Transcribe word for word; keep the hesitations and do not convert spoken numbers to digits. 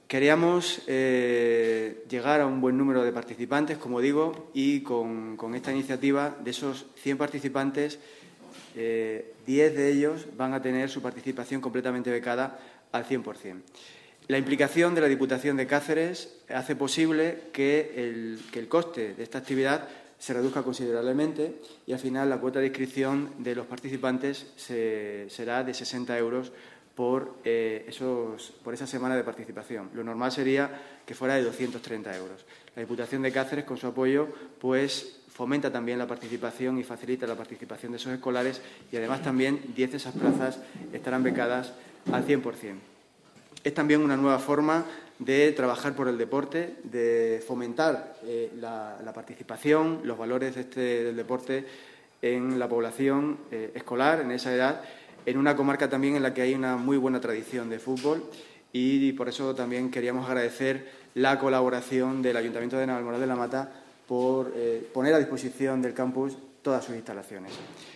Queríamos eh, llegar a un buen número de participantes, como digo, y con, con esta iniciativa, de esos cien participantes, eh, diez de ellos van a tener su participación completamente becada al cien por cien. La implicación de la Diputación de Cáceres hace posible que el, que el coste de esta actividad se reduzca considerablemente y, al final, la cuota de inscripción de los participantes se, será de sesenta euros por, eh, esos, por esa semana de participación. Lo normal sería que fuera de doscientos treinta euros. La Diputación de Cáceres, con su apoyo, pues fomenta también la participación y facilita la participación de esos escolares y, además, también diez de esas plazas estarán becadas al cien por cien. Es también una nueva forma de trabajar por el deporte, de fomentar eh, la, la participación, los valores de este, del deporte en la población eh, escolar, en esa edad, en una comarca también en la que hay una muy buena tradición de fútbol, y por eso también queríamos agradecer la colaboración del Ayuntamiento de Navalmoral de la Mata por eh, poner a disposición del campus todas sus instalaciones.